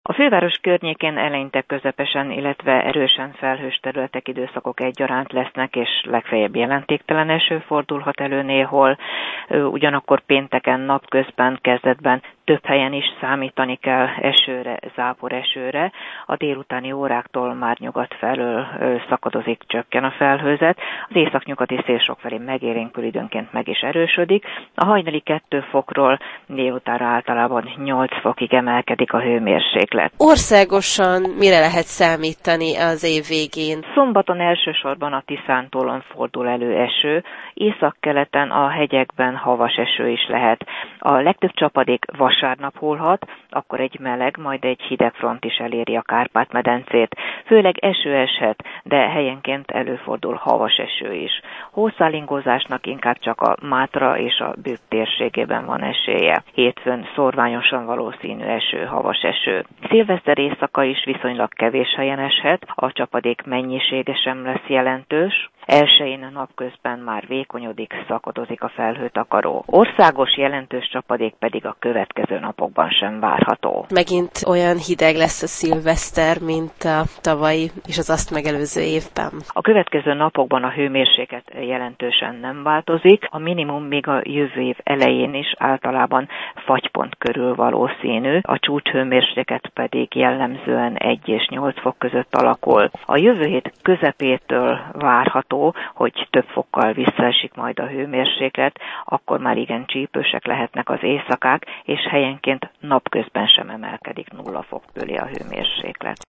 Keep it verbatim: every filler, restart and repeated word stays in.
A főváros környékén eleinte közepesen, illetve erősen felhős területek, időszakok egyaránt lesznek, és legfeljebb jelentéktelen eső fordulhat elő néhol. Ugyanakkor pénteken napközben, kezdetben több helyen is számítani kell esőre, záporesőre. A délutáni óráktól már nyugat felől szakadozik, csökken a felhőzet. Az északnyugati szél sokfelé megélénkül, időnként meg is erősödik. A hajnali kettő fokról délutánra általában nyolc fokig emelkedik a hőmérséklet. Országosan mire lehet számítani az év végén? Szombaton elsősorban a Tiszántólon fordul elő eső, északkeleten a hegyekben havas eső is lehet. A legtöbb csapadék vasárnap hullhat, akkor egy meleg, majd egy hideg front is eléri a Kárpát-medencét. Főleg eső eshet, de helyenként előfordul havas eső is. Hószálingózásnak inkább csak a Mátra és a Bükk térségében van esélye. Hétfőn szórványosan valószínű eső, havas eső. Szilveszter éjszaka is viszonylag kevés helyen eshet, a csapadék mennyisége sem lesz jelentős. Elsején napközben már vékonyodik, szakadozik a felhőtakaró. Országos jelentős csapadék pedig a következő napokban sem várható. Megint olyan hideg lesz a szilveszter, mint a tavalyi és az azt megelőző évben. A következő napokban a hőmérséklet jelentősen nem változik. A minimum még a jövő év elején is általában fagypont körül valószínű, a csúcshőmérséklet pedig jellemzően egy és nyolc fok között alakul. A jövő hét közepétől várható, hogy több fokkal visszaesik majd a hőmérséklet, akkor már igen csípősek lehetnek az éjszakák, és helyenként napközben sem emelkedik nulla fok fölé a hőmérséklet.